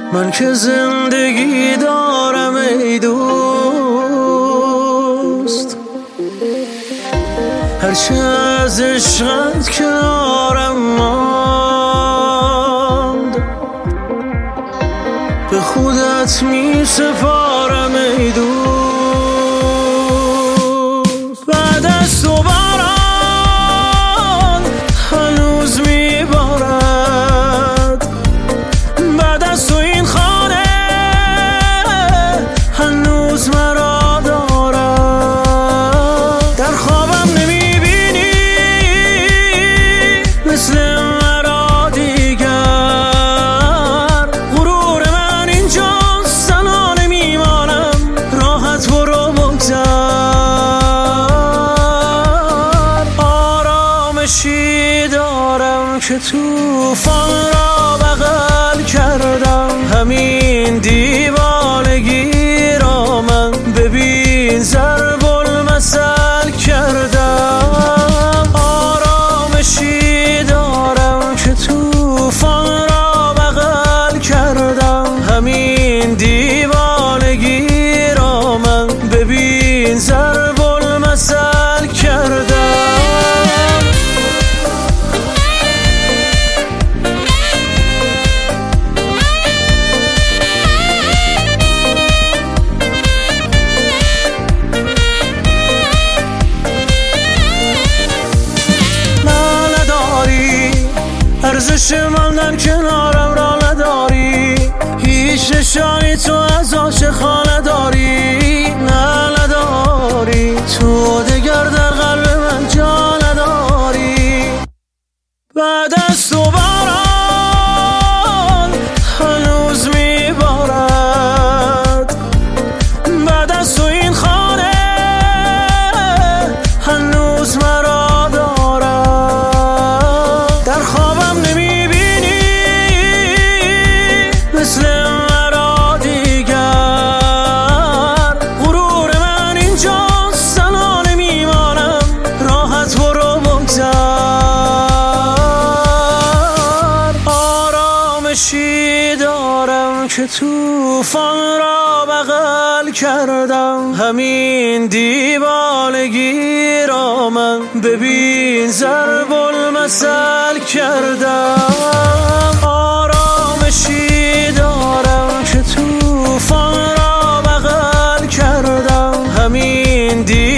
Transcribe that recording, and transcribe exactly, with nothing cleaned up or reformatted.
من که زندگی دارم ای دوست، هرچه از عشقت کنارم ماند به خودت می سپارم ای دوست. بعد از تو باران هنوز می بارد، بعد از تو این خانه هنوز مرا دارد. در خوابم نمی بینی مثل مرا دیگر، غرور من اینجاست تنها نمیمانم، راحت برو بگذر. آرامشی دارم که طوفان را بغل کردم، همین دیوانگی را من ببین ضرب المثل کردم. آرامشی دارم که طوفان را بغل کردم، همین دیوانگی را من ببین ضرب المثل کردم. ارزش ماندن کنارم را نداری، هیچ نشانی تو از عاشقانه داری، نه نداری، تو دگر در قلب من جا نداری. بعد از تو باران هنوز می بارد، بعد از تو این خانه هنوز مرا دارد. در خوابم نمی بینی مثل مرا دیگر، غرور من اینجاست تنها نمیمانم، راحت برو بگذر. آرامشی دارم که طوفان را بغل کردم، همین دیوانگی را من ببین ضرب المثل کردم. آرامشی دارم که طوفان را بغل کردم، همین دیوانگی